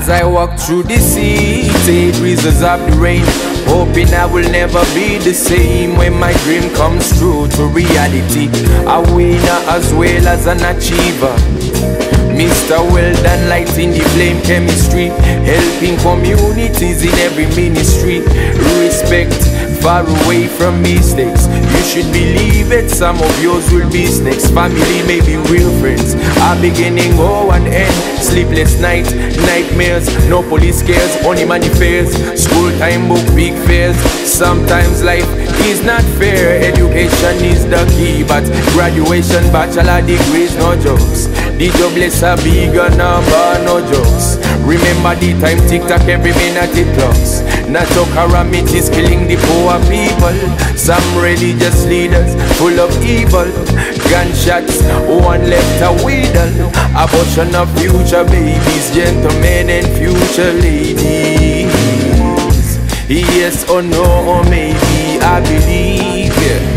As I walk through the city, breezes of the rain, hoping I will never be the same when my dream comes true to reality. A winner as well as an achiever. Mr. Well done, lighting the flame chemistry, helping communities in every ministry. Respect, far away from mistakes. You should believe it, some of yours will be snakes. Family may be real friends, a beginning, oh and end. Sleepless night, nightmares, no police cares, only money fares. School time book, big fears. Sometimes life is not fair. Education is the key, but graduation, bachelor degrees, no jokes. The jobless are bigger number, no jokes. Remember the time TikTok every minute it clocks. Natural calamities killing the poor people. Some religious leaders full of evil. Gunshots, one left a wheel. Abortion of future babies, gentlemen and future ladies. Yes or no, or maybe I believe.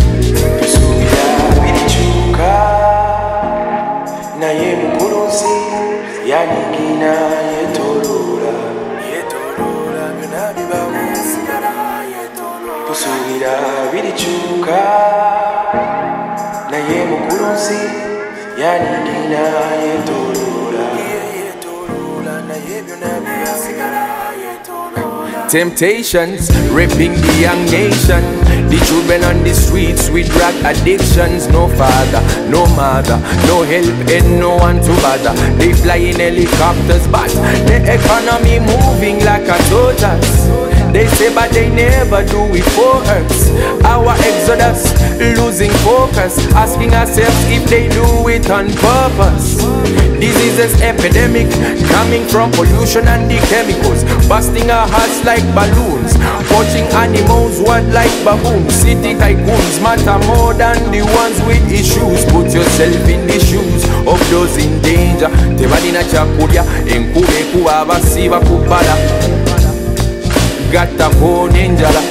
Naye mukulusi yanigina yetorora byona bibawo tusubira biricuka. Naye mukulusi yanigina yetorora naye byona bibawo. Temptations raping the young nation. The children on the streets with drug addictions. No father, no mother, no help and no one to bother. They fly in helicopters but the economy moving like a tortoise. They say but they never do it for us. Our exodus losing focus, asking ourselves if they do it on purpose. Diseases epidemic coming from pollution and the chemicals, busting our hearts like balloons, poaching animals wild like baboons. City tycoons matter more than the ones with issues. Put yourself in the shoes of those in danger. Tebalina chakulya enkube kuba abasiba kubala gatta kone njala.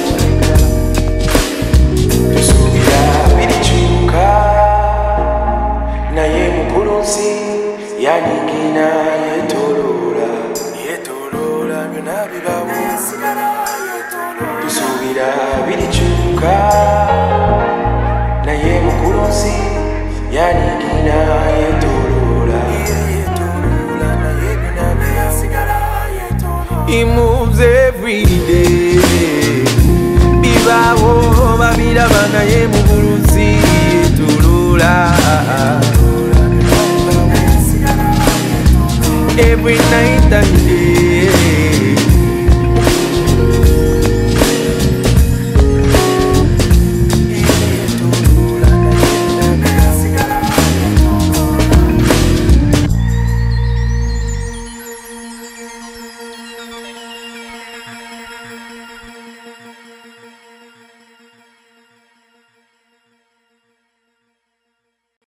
Tusubira biricuka. Naye mukulusi yanigina yetorora byona bibawo tusubira biricuka. Naye mukulusi yanigina yetorora naye byona bibawo. He moves every day. Bibawo babiraba naye mukulusi yetorora. Every night and day.